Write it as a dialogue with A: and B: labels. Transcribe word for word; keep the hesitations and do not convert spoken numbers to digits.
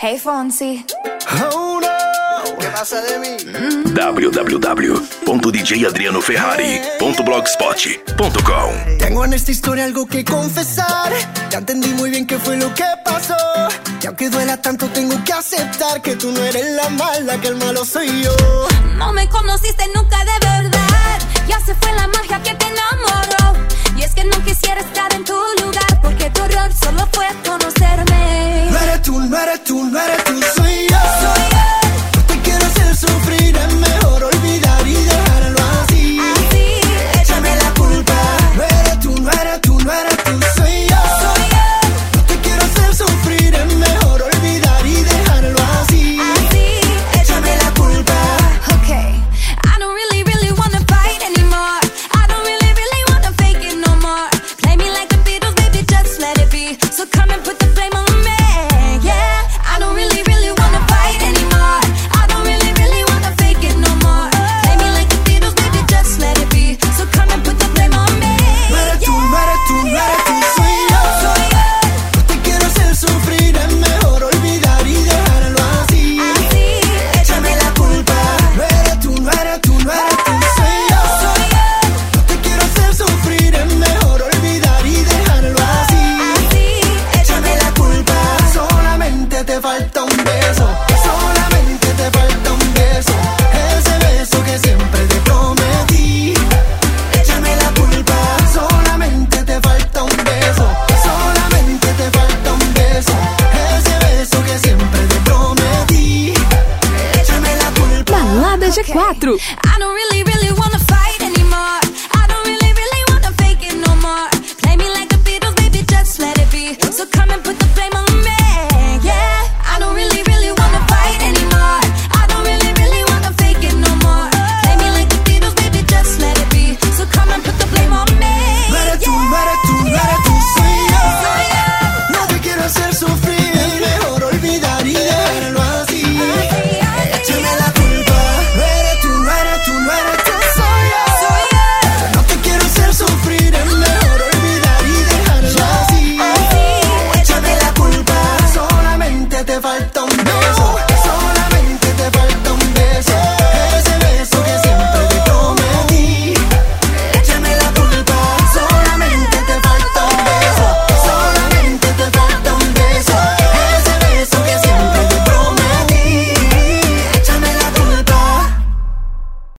A: Hey Fonsi.
B: Oh no, ¿qué pasa de mí?
C: w w w punto d j adriano ferrari punto blogspot punto com.
B: Tengo en esta historia algo que confesar. Ya entendí muy bien qué fue lo que pasó. Y aunque duela tanto tengo que aceptar que tú no eres la mala, que el malo soy yo.
A: No me conociste nunca de verdad. Ya se fue la magia que te enamoró. Y es que no quisiera estar en tu lugar, porque tu error solo fue conocerme.
B: No eres tú, no eres tú, no eres tú, soy yo.
A: Soy yo.
B: No te quiero hacer sufrir, es mejor olvidar y dejarlo así.
A: Así.
B: Échame la culpa. No eres tú, no eres tú, no eres tú, soy yo.
A: Soy yo.
B: No te quiero hacer sufrir, es mejor olvidar y dejarlo así.
A: Así.
B: Échame la culpa.
A: Okay. I don't really, really wanna fight anymore. I don't really, really wanna fake it no more. Play me like the Beatles, baby, just let it be. So come and put the blame on me. Yeah. I don't really, really wanna fight anymore. I don't really, really wanna fake it no more. Play me like the Beatles, baby, just let it be. So come and put the blame on me.
B: No eres tú, no eres tú, no eres tú, soy yo.
A: Soy yo.
B: No te quiero hacer sufrir, es mejor olvidar y dejarlo así.
A: Así.
B: Échame la culpa. No eres tú, no eres tú, no eres tú, soy yo.
A: Soy yo.
B: No te quiero hacer sufrir, es mejor olvidar y dejarlo así.
A: Así.
B: Échame la culpa. Solamente te falta un beso. Solamente te falta un beso. Ese beso que siempre te prometí. Échame la culpa. Solamente te falta un beso. Solamente te falta un beso. Ese beso que siempre te prometí. Échame la culpa.
D: Balada G quatro.
A: I don't